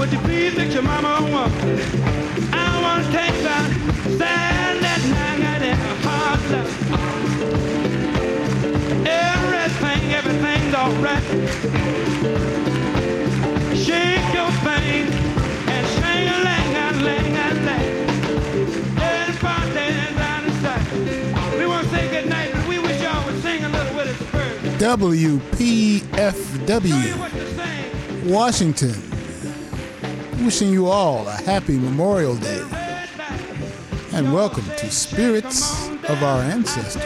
would you please fix your mama a woman? I want to take that that night in a hard love. Everything's alright. Shake your thing and sing a lang a lang a lang. There's parties out of sight. We want to say good night, but we wish y'all would sing a little with us first. WPFW, Washington, wishing you all a happy Memorial Day, and welcome to Spirits of Our Ancestors.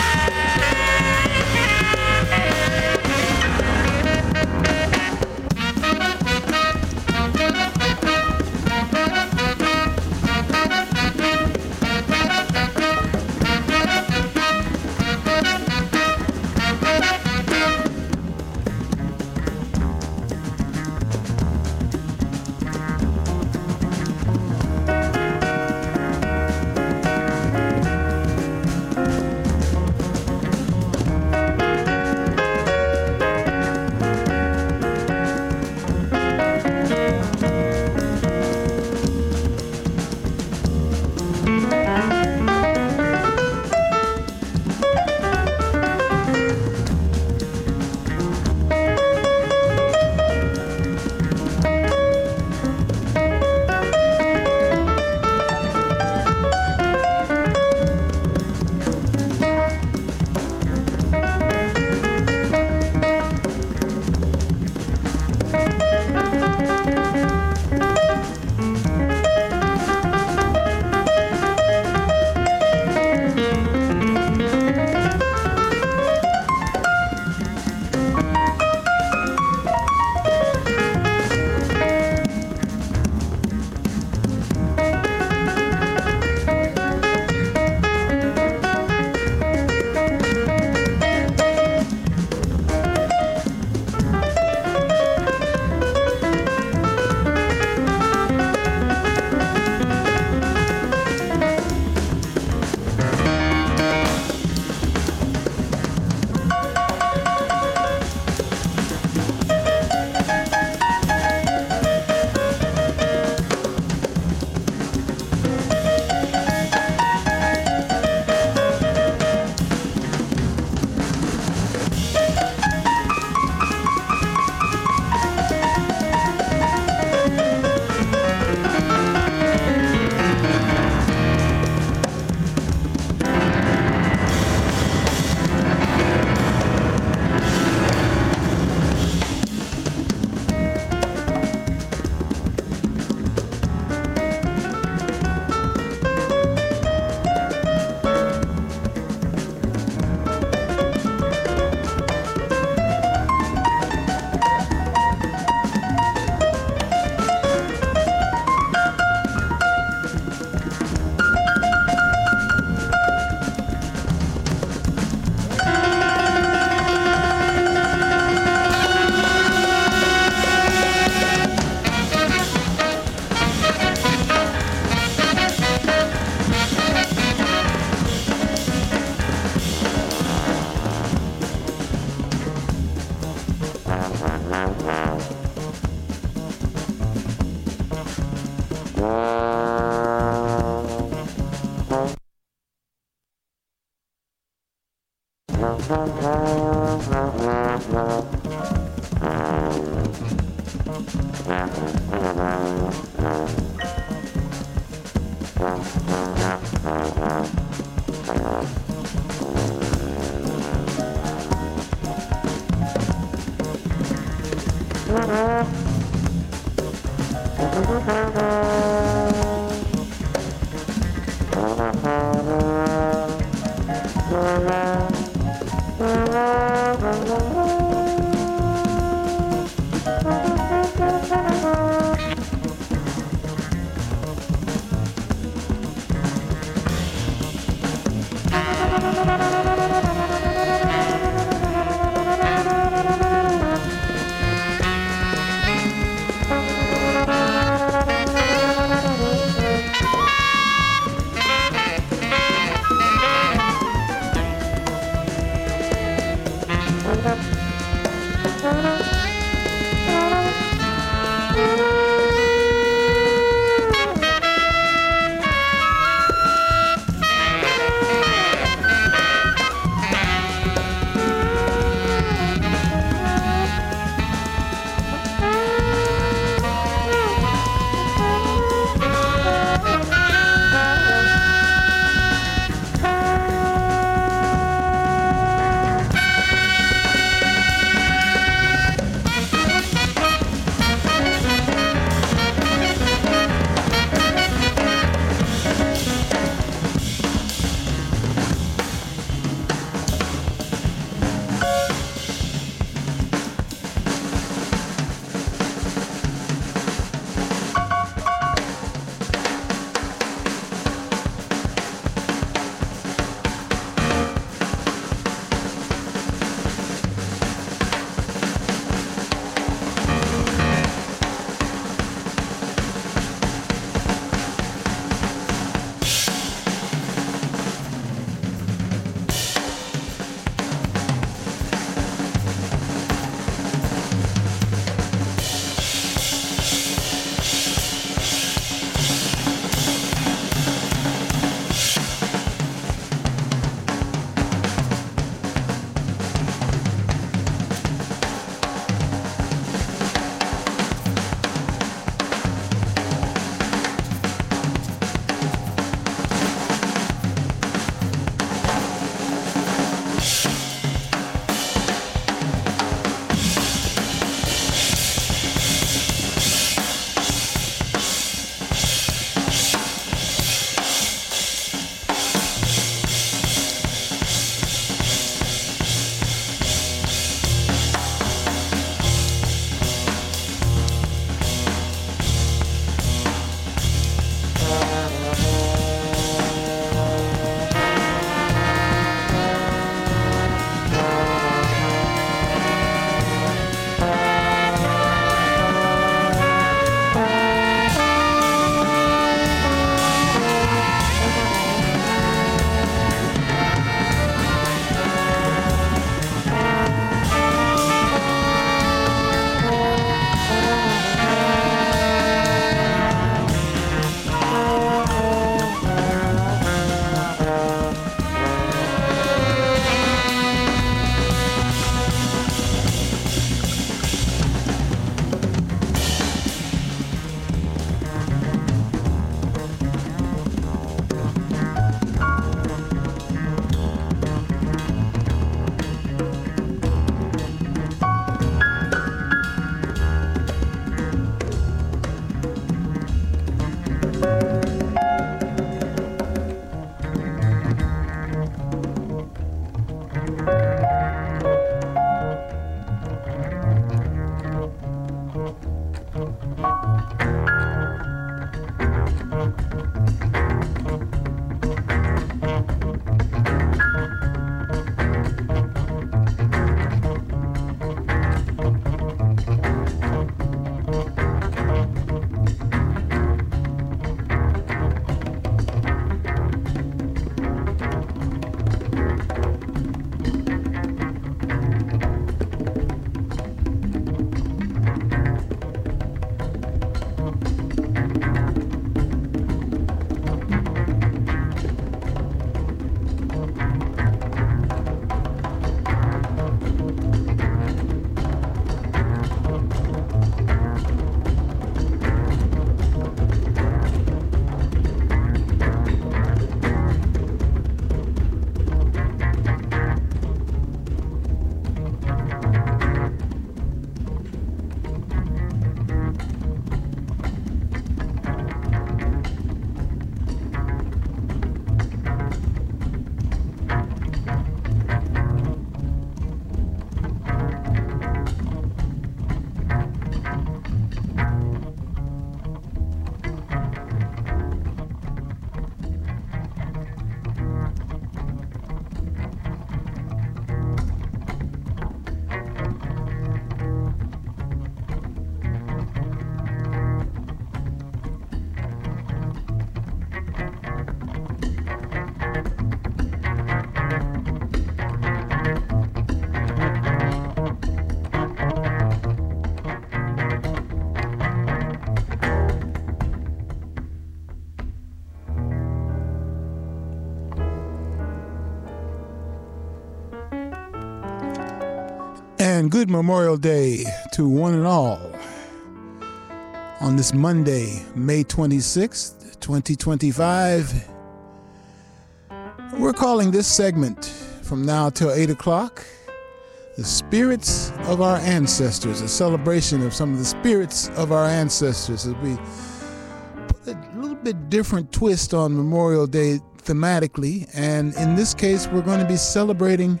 And good Memorial Day to one and all on this Monday, May 26th, 2025. We're calling this segment from now till 8 o'clock, The Spirits of Our Ancestors, a celebration of some of the spirits of our ancestors as we put a little bit different twist on Memorial Day thematically. And in this case, we're going to be celebrating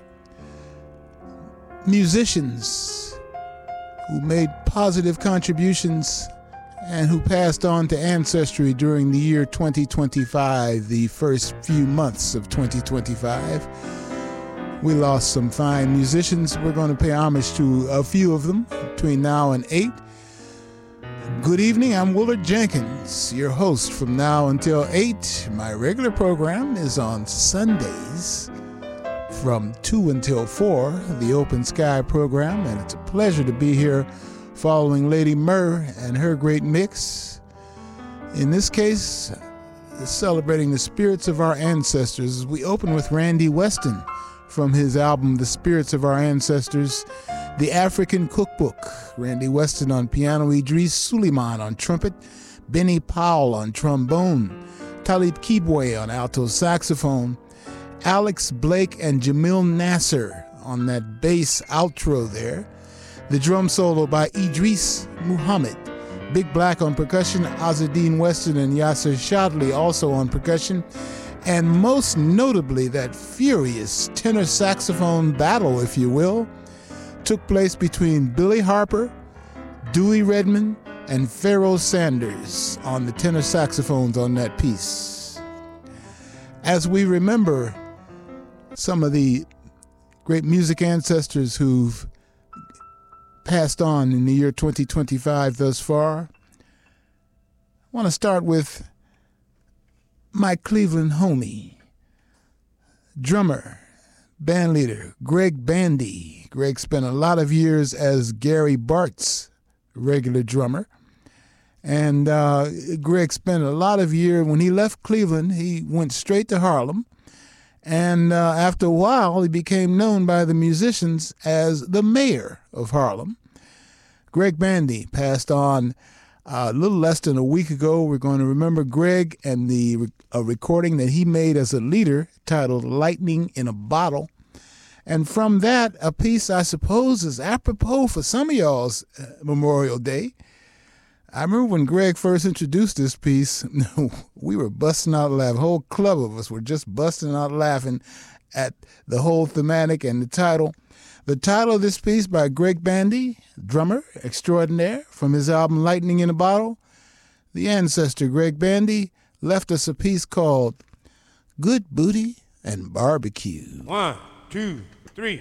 musicians who made positive contributions and who passed on to ancestry during the year 2025, the first few months of 2025. We lost some fine musicians. We're going to pay homage to a few of them between now and 8. Good evening, I'm Willard Jenkins, your host from now until 8. My regular program is on Sundays from 2 until 4, the Open Sky program, and it's a pleasure to be here following Lady Murr and her great mix. In this case, celebrating the spirits of our ancestors. We open with Randy Weston from his album The Spirits of Our Ancestors, The African Cookbook. Randy Weston on piano, Idris Suleiman on trumpet, Benny Powell on trombone, Talib Kibwe on alto saxophone, Alex Blake and Jamil Nasser on that bass outro there. The drum solo by Idris Muhammad. Big Black on percussion, Azadine Weston and Yasser Shadley also on percussion. And most notably, that furious tenor saxophone battle, if you will, took place between Billy Harper, Dewey Redman, and Pharoah Sanders on the tenor saxophones on that piece. As we remember some of the great music ancestors who've passed on in the year 2025 thus far, I want to start with my Cleveland homie, drummer, bandleader, Greg Bandy. Greg spent a lot of years as Gary Bart's regular drummer. And Greg spent a lot of years, when he left Cleveland, he went straight to Harlem. And after a while, he became known by the musicians as the mayor of Harlem. Greg Bandy passed on a little less than a week ago. We're going to remember Greg and a recording that he made as a leader titled Lightning in a Bottle. And from that, a piece I suppose is apropos for some of y'all's Memorial Day. I remember when Greg first introduced this piece, we were busting out laughing. A whole club of us were just busting out laughing at the whole thematic and the title. The title of this piece by Greg Bandy, drummer extraordinaire, from his album Lightning in a Bottle. The ancestor Greg Bandy left us a piece called Good Booty and Barbecue. 1, 2, 3.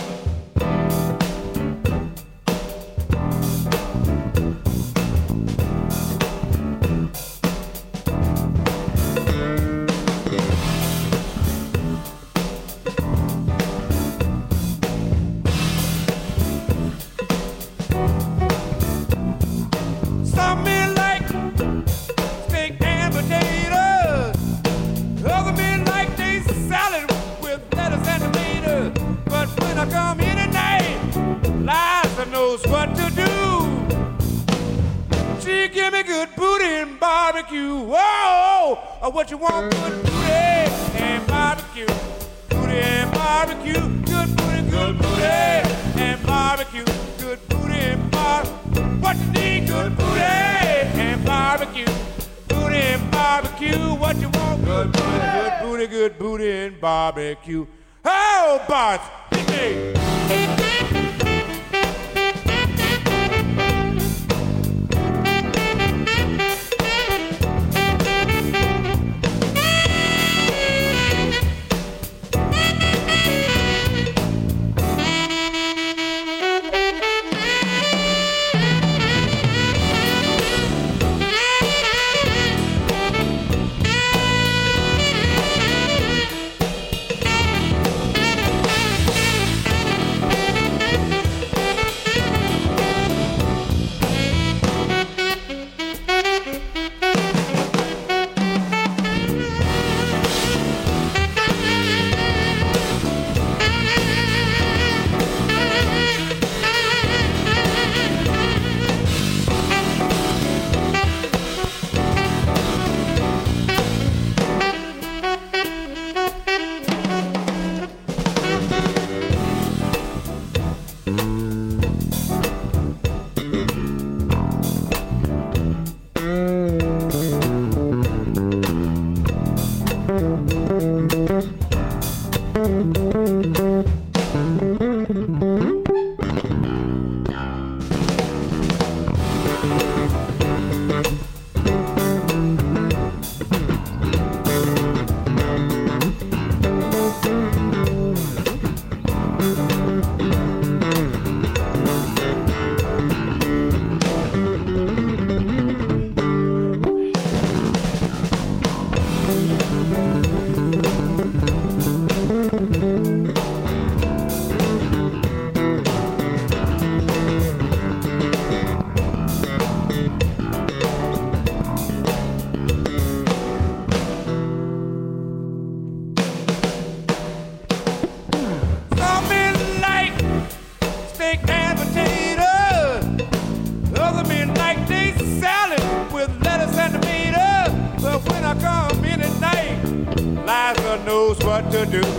Some men like steak and potatoes. Other men like they salad with lettuce and tomatoes. But when I come in at night, Liza knows what to do. She give me good booty and barbecue. Whoa, what you want? Good booty and barbecue. Booty and barbecue. Good booty and barbecue. Good booty and barbecue. What you need? Good booty and barbecue. Booty and barbecue. What you want? Good booty, good booty and barbecue. Oh, Bart, hit me. Knows what to do.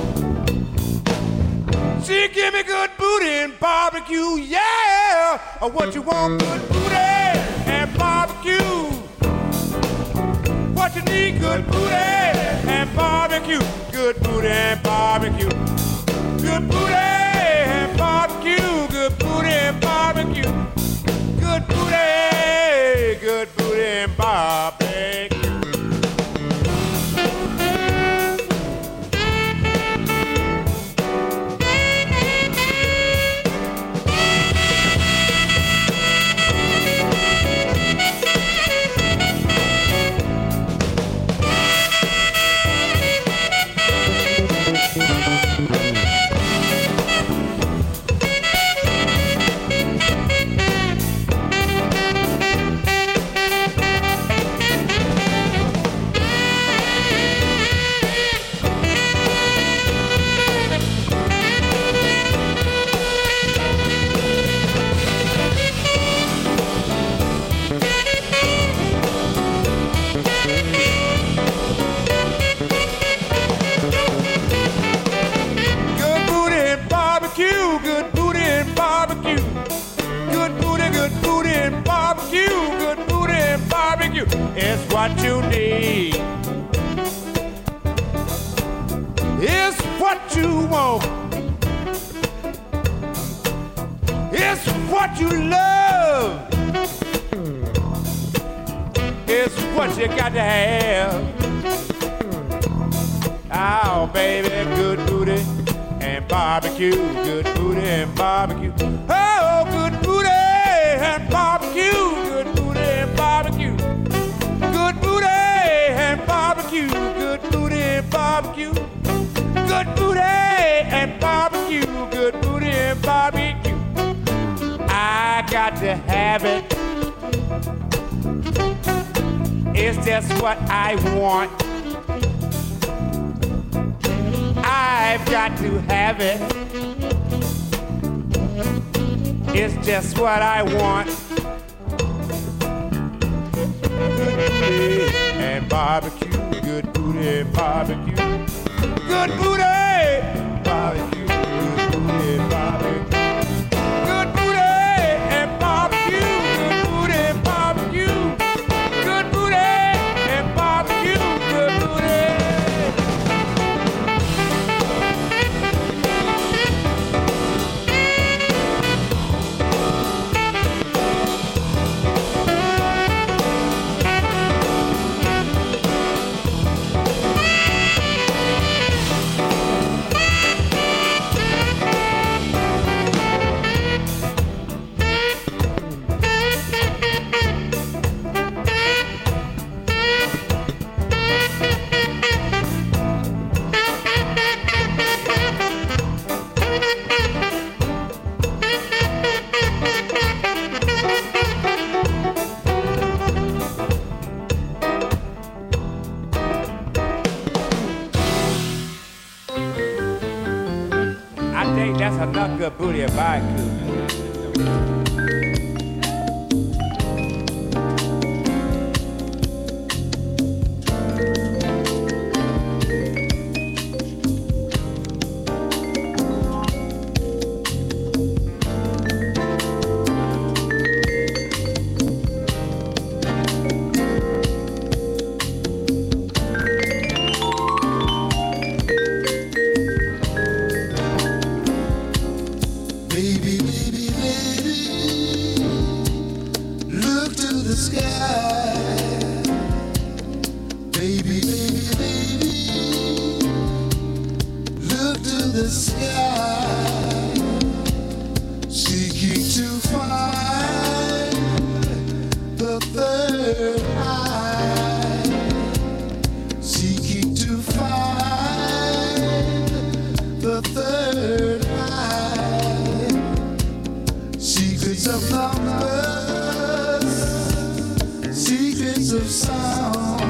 She give me good booty and barbecue, yeah. What you want, good booty and barbecue. What you need, good booty and barbecue. Good booty and barbecue. Good booty and barbecue. Good booty and barbecue. Good booty and barbecue. It's what you need. It's what you want. It's what you love. It's what you got to have. Oh, baby, good booty and barbecue. Good booty and barbecue. Oh, good booty and barbecue. Good booty and barbecue. Good booty and barbecue. Good booty and barbecue. Good booty and barbecue. Good booty and barbecue. I got to have it. It's just what I want. I've got to have it. It's just what I want. Good booty and barbecue. Good booty and barbecue. Good booty, barbecue. Good booty and barbecue. Good booty and barbecue. Good booty and barbecue. Good booty and barbecue. Good booty. I think that's enough good booty if I could. the sky, seeking to find the third eye, seeking to find the third eye, secrets of numbers, secrets of sound,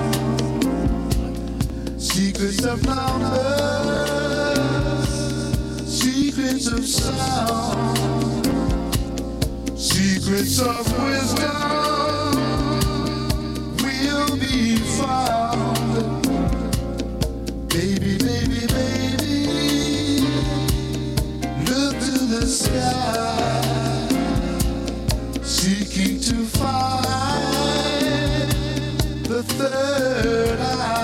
secrets of numbers, secrets of sound, secrets of wisdom will be found. Baby, baby, baby, look to the sky, seeking to find the third eye.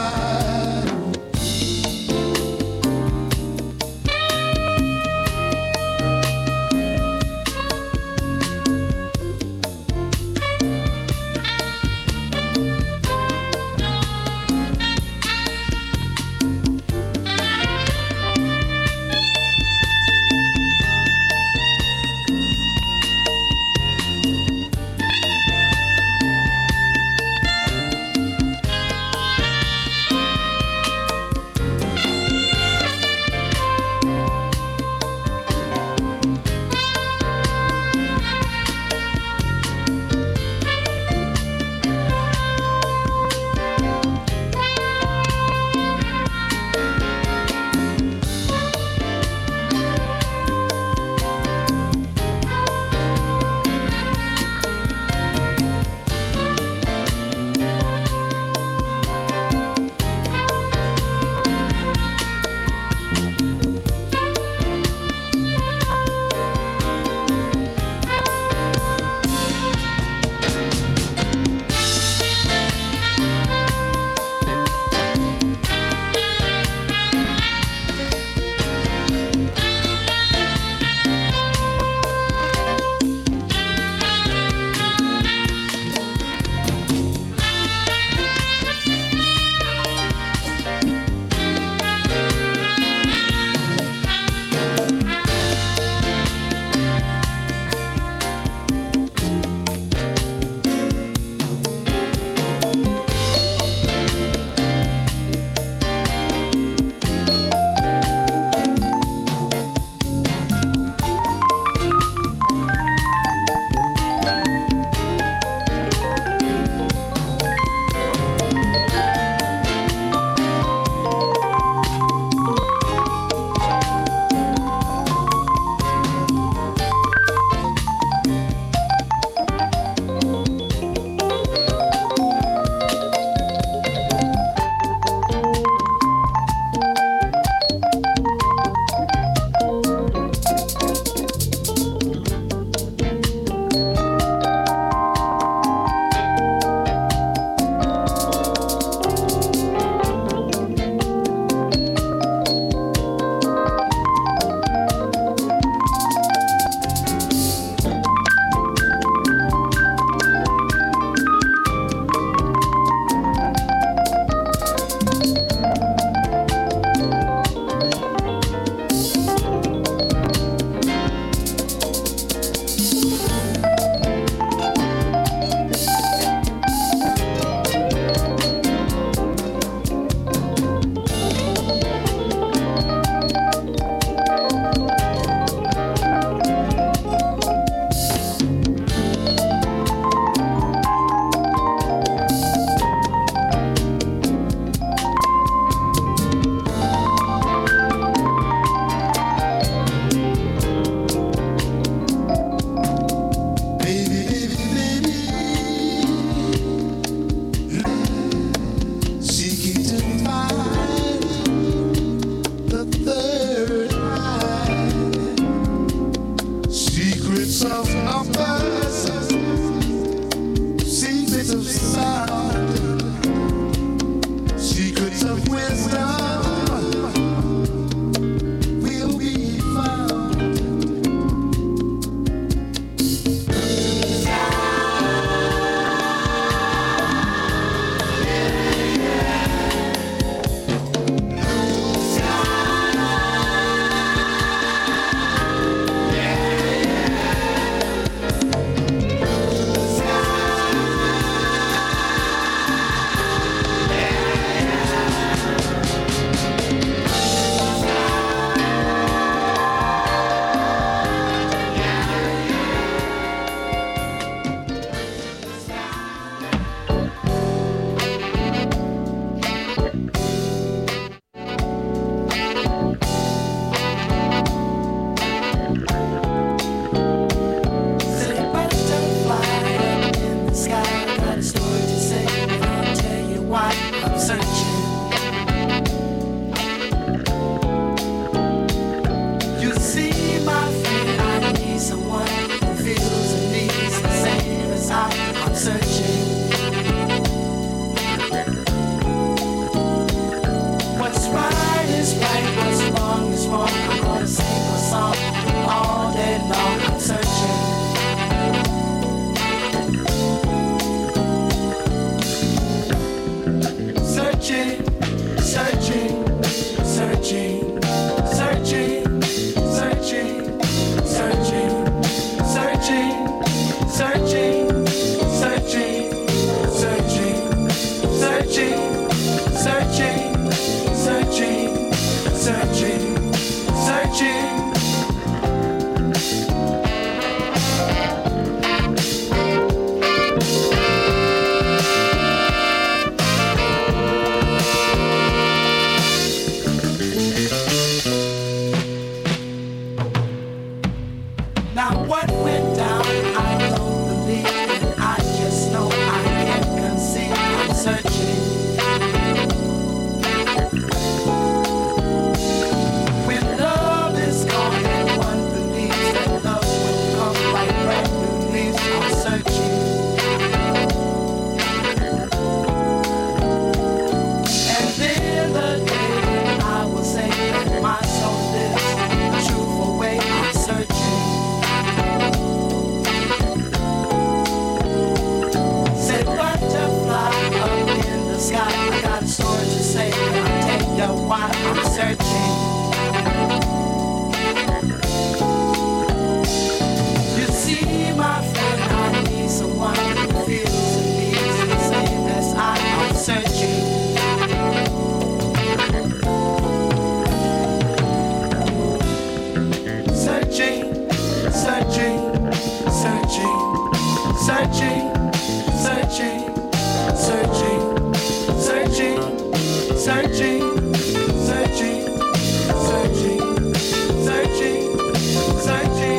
searching. You see, my friend, I need someone who feels and needs the same as I am searching. Searching, searching, searching, searching, searching, searching, searching, searching, searching, searching, searching, searching,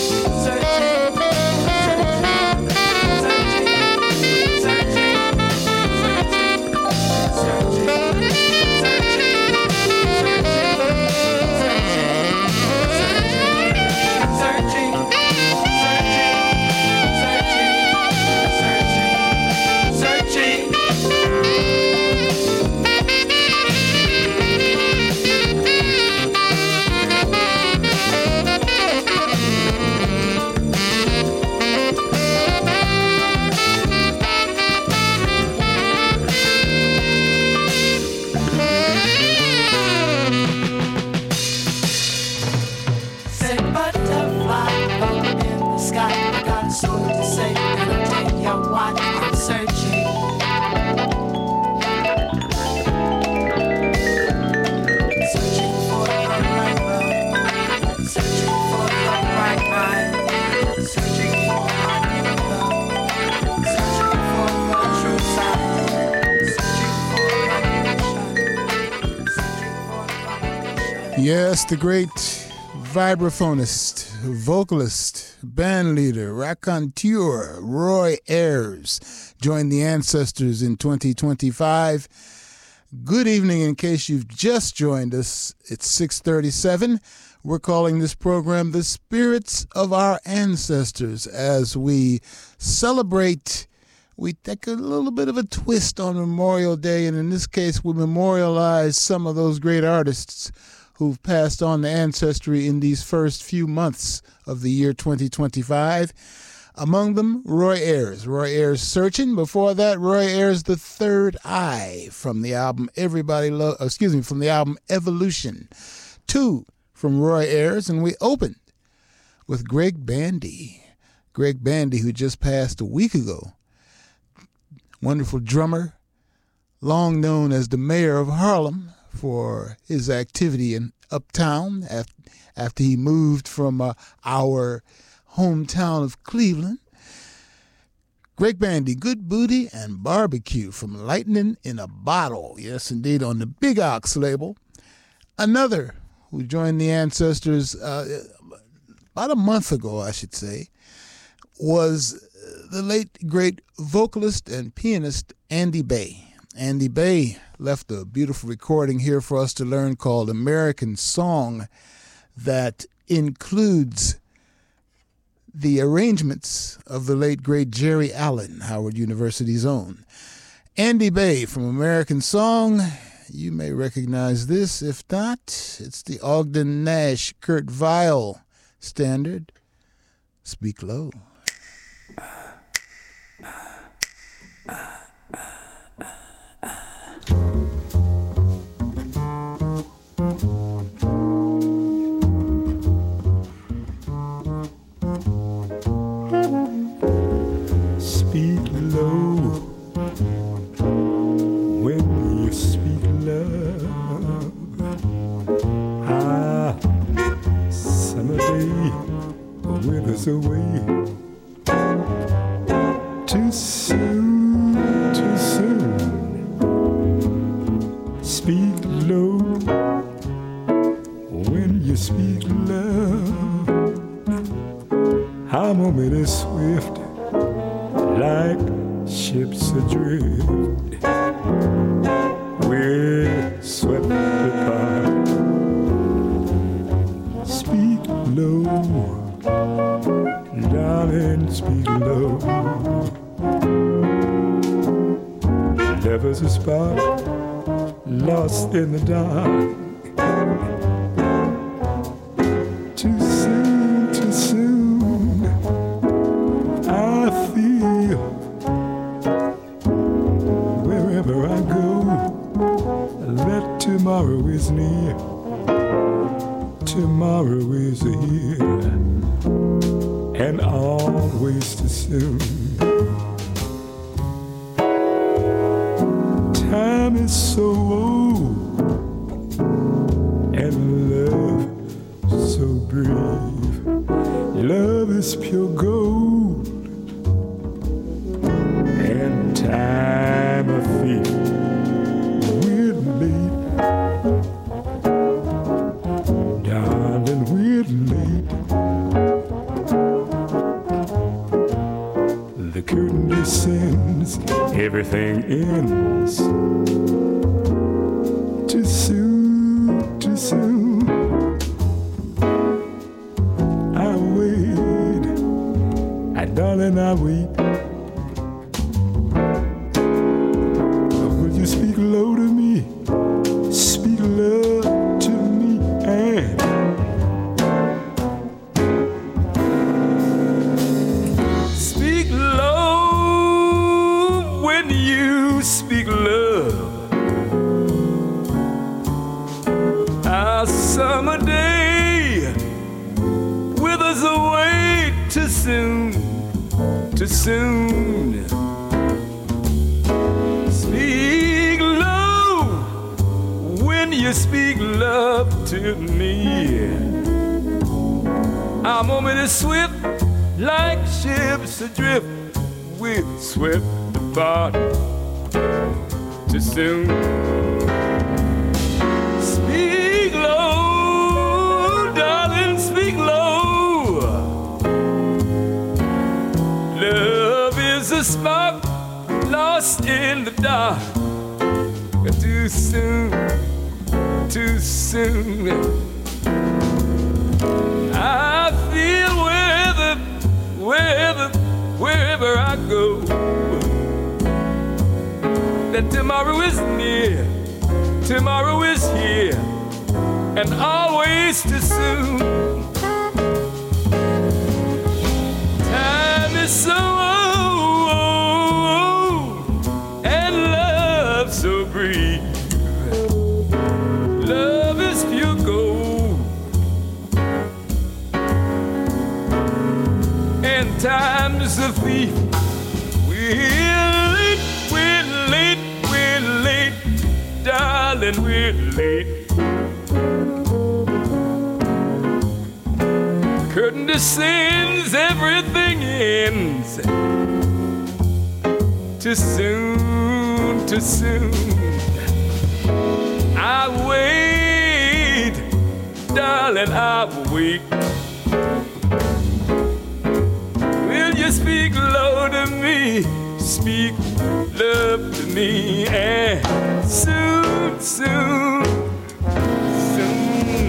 Yes, the great vibraphonist, vocalist, bandleader, raconteur Roy Ayers joined the Ancestors in 2025. Good evening. In case you've just joined us, it's 6:37. We're calling this program The Spirits of Our Ancestors. As we celebrate, we take a little bit of a twist on Memorial Day, and in this case, we memorialize some of those great artists who've passed on to ancestry in these first few months of the year 2025. Among them, Roy Ayers. Roy Ayers Searching. Before that, Roy Ayers The Third Eye from the album from the album Evolution. 2 from Roy Ayers, and we opened with Greg Bandy. Greg Bandy, who just passed a week ago. Wonderful drummer, long known as the mayor of Harlem for his activity in Uptown after he moved from our hometown of Cleveland. Greg Bandy, Good Booty and Barbecue from Lightning in a Bottle. Yes, indeed, on the Big Ox label. Another who joined the Ancestors about a month ago, I should say, was the late, great vocalist and pianist Andy Bay. Andy Bay left a beautiful recording here for us to learn called American Song that includes the arrangements of the late, great Jerry Allen, Howard University's own. Andy Bay from American Song. You may recognize this. If not, it's the Ogden Nash Kurt Weill standard, Speak Low. Speak low when you speak love. Summer day withers away. Too soon, too soon. Speak low when you speak love. Our moment is swift, like ships adrift. We're swept apart. Speak low, darling, speak low. Lovers a spark, lost in the dark. Too soon, too soon. I feel wherever I go that tomorrow is near. tomorrow is here and always too soon. Time is so old and love so brief. Love is pure gold and time a thief. We're late, darling, we're late. The curtain descends, everything ends. Too soon, too soon. I wait, darling, I wait. Will you speak low to me? Speak love to me and speak low when you speak love. Our summer day withers away too soon, too soon. Speak low when you speak love to me. Our moment is swift, like ships adrift. We're swept apart too soon. Speak low, darling, speak low. Love is a spark lost in the dark. Too soon, too soon. I feel wherever I go, that tomorrow is near, tomorrow is here, and always too soon. Time is so old and love so brief. Love is pure gold and time's a thief. We're late, we're late, we're late, darling, we're late. Curtain descends, everything ends. Too soon, too soon. I wait, darling, I wait. Will you speak low to me? Speak love to me, and soon, soon, soon.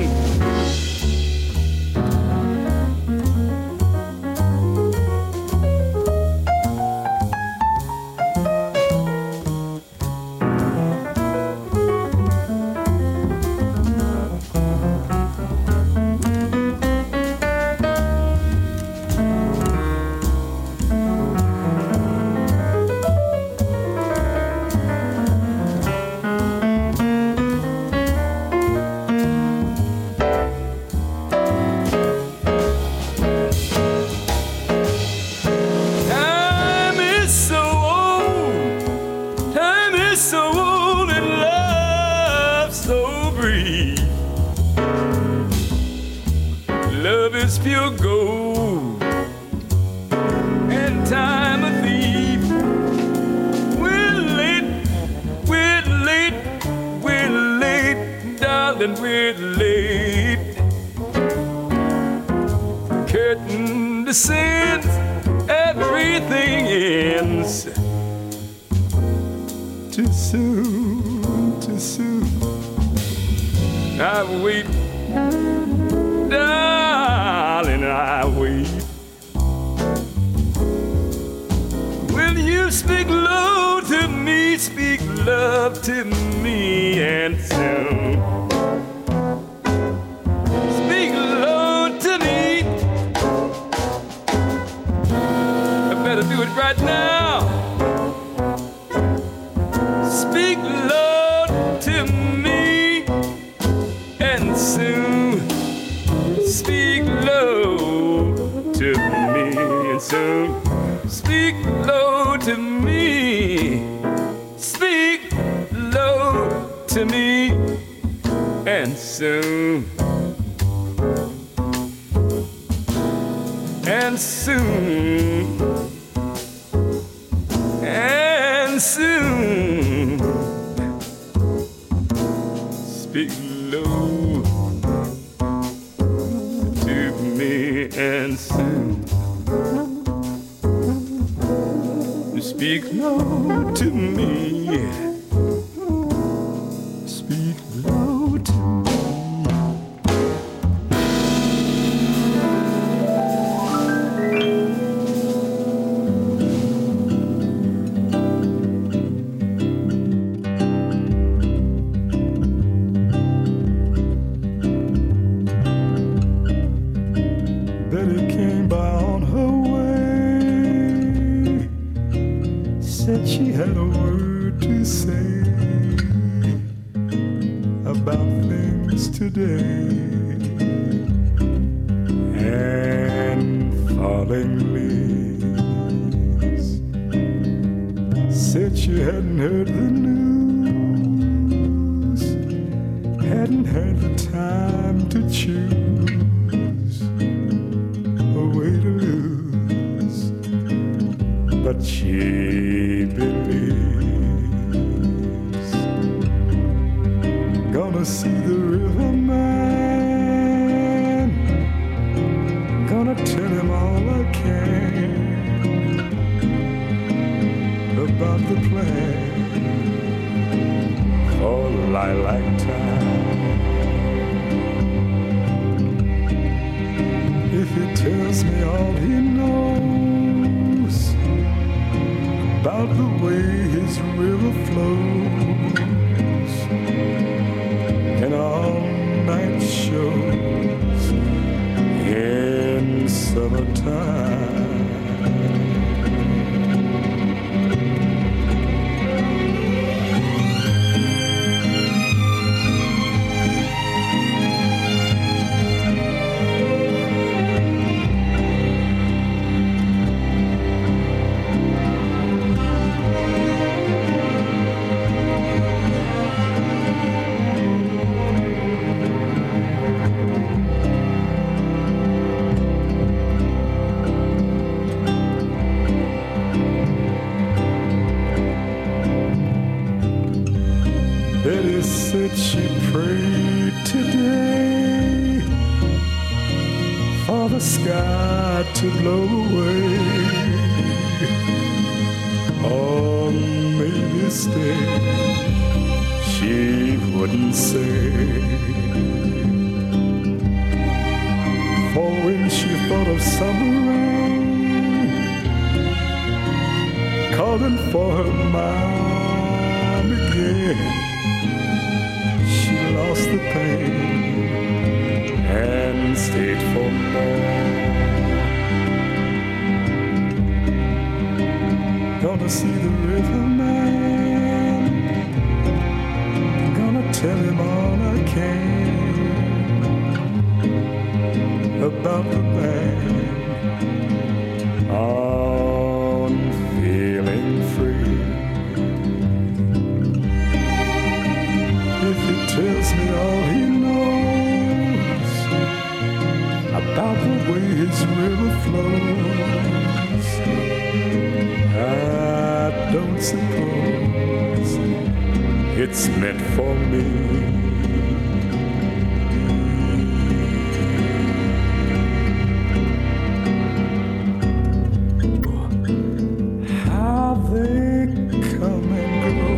Pure gold and time a thief. We're late, we're late, we're late, darling, we're late. Curtain descends, everything ends. Too soon, too soon. I wait, darling, I wait. Will you speak low to me, speak love to me, and soon speak low to me. I better do it right now. Speak low to me, and soon speak low to me, and soon speak low to me. Speak low to me, and soon, and soon, and soon, speak low to me, and soon, speak low to me. Speak low to me. Betty came by on her way, said she had a word to say about things today, and falling leaves. Said she hadn't heard the news, hadn't had the time to choose a way to lose, but she believes. Gonna see the riverman, gonna tell him all I can about the plan for lilac time. If he tells me all he knows about the way his river flows and all-night shows in summertime. Betty said she prayed today for the sky to blow away, or maybe stay. She wouldn't say, for when she thought of summer rain calling for her mind again, lost the pain and stayed for more. Gonna see the riverman, gonna tell him all I can about the band on feeling free. If he tells me all he knows about the way his river flows, I don't suppose it's meant for me. How they come and go,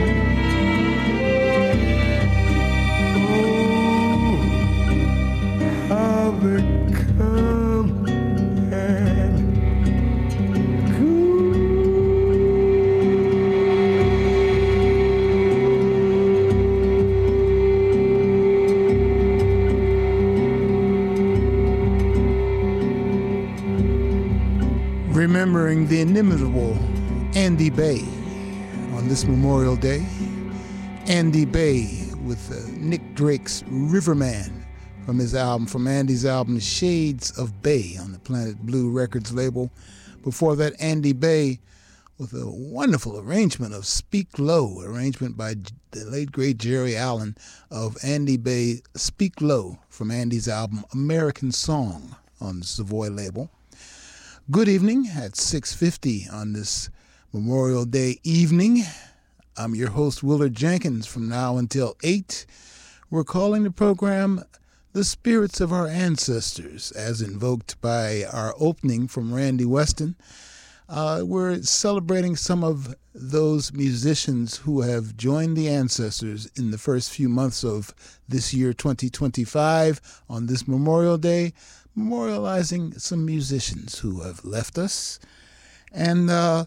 how they come and go. Remembering the inimitable Andy Bay on this Memorial Day. Andy Bay with Nick Drake's Riverman from Andy's album Shades of Bay on the Planet Blue Records label. Before that, Andy Bay with a wonderful arrangement of Speak Low, arrangement by the late great Jerry Allen of Andy Bay, Speak Low, from Andy's album American Song on the Savoy label. Good evening at 6:50 on this Memorial Day evening. I'm your host, Willard Jenkins. From now until 8, we're calling the program The Spirits of Our Ancestors, as invoked by our opening from Randy Weston. We're celebrating some of those musicians who have joined the ancestors in the first few months of this year, 2025, on this Memorial Day, memorializing some musicians who have left us. And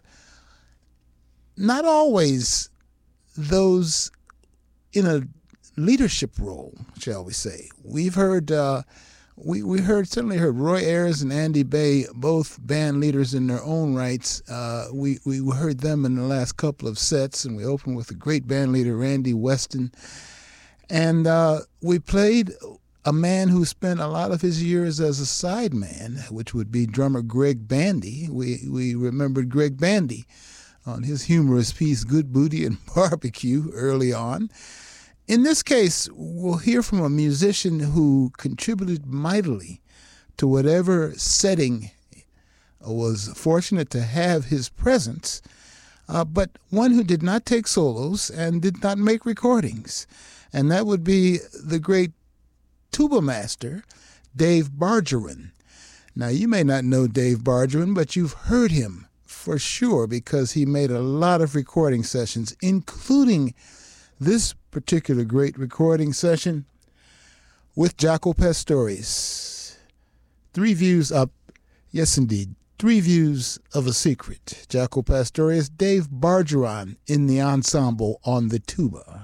not always those in a leadership role, shall we say. We've heard we certainly heard Roy Ayers and Andy Bay, both band leaders in their own rights. We heard them in the last couple of sets, and we opened with a great band leader, Randy Weston. And we played a man who spent a lot of his years as a sideman, which would be drummer Greg Bandy. We remembered Greg Bandy on his humorous piece, Good Booty and Barbecue, early on. In this case, we'll hear from a musician who contributed mightily to whatever setting was fortunate to have his presence, but one who did not take solos and did not make recordings. And that would be the great tuba master, Dave Bargeron. Now, you may not know Dave Bargeron, but you've heard him for sure because he made a lot of recording sessions, including this particular great recording session with Jaco Pastorius. 3 views up, yes indeed, 3 views of a secret. Jaco Pastorius, Dave Bargeron in the ensemble on the tuba.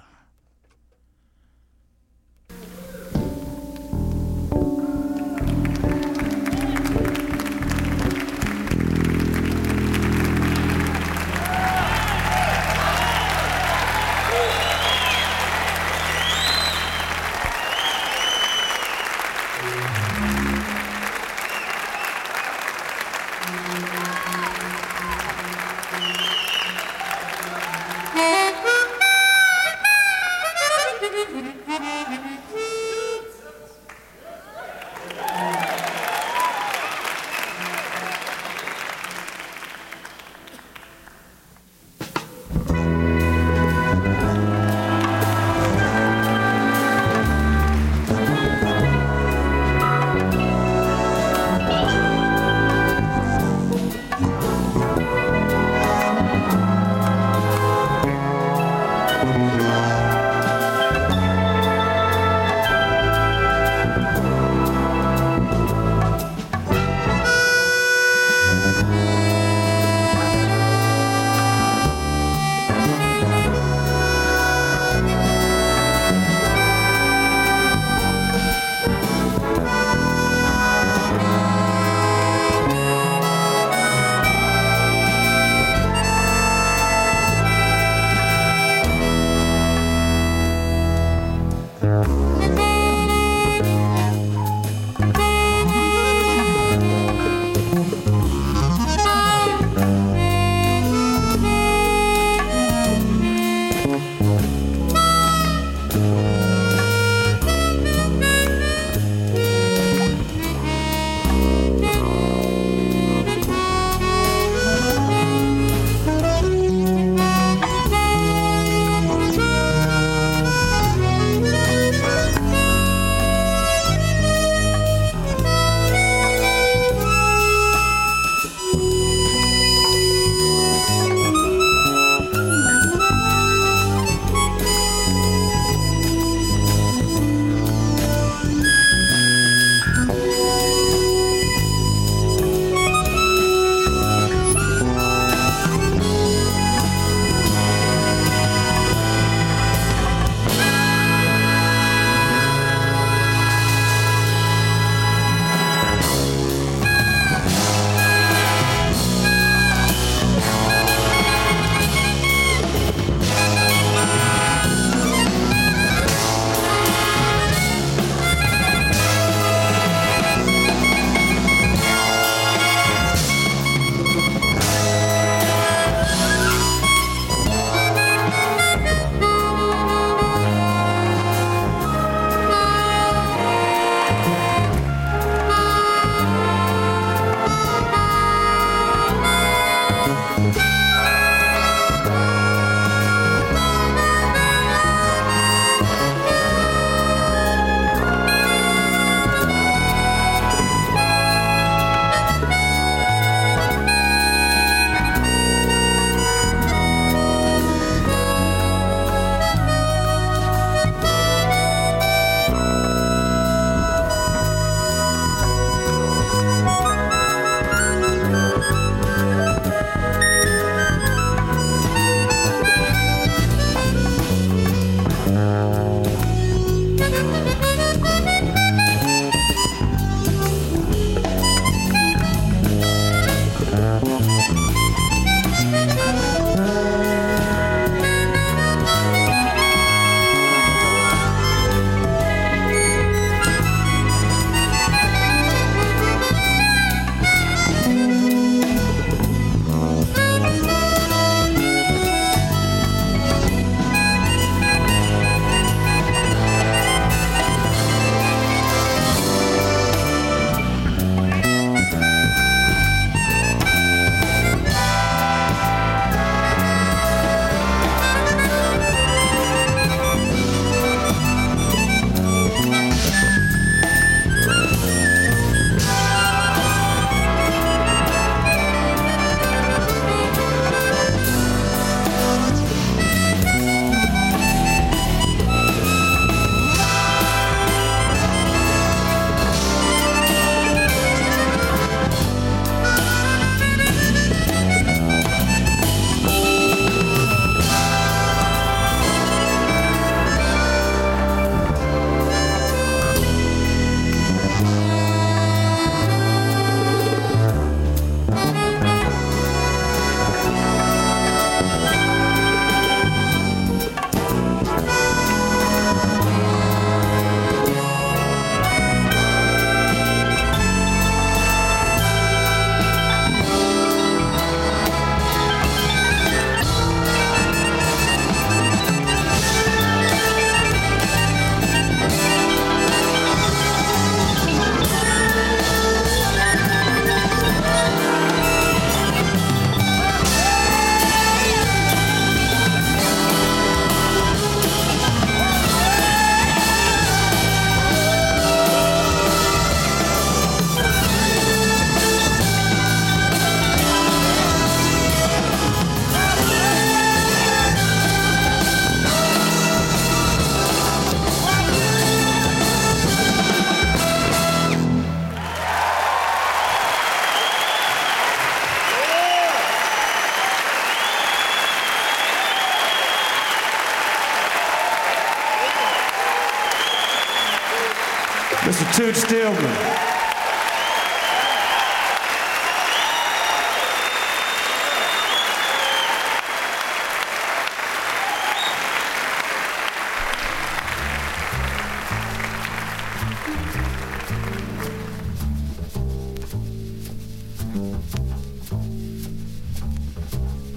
Mr. Toots Stillman.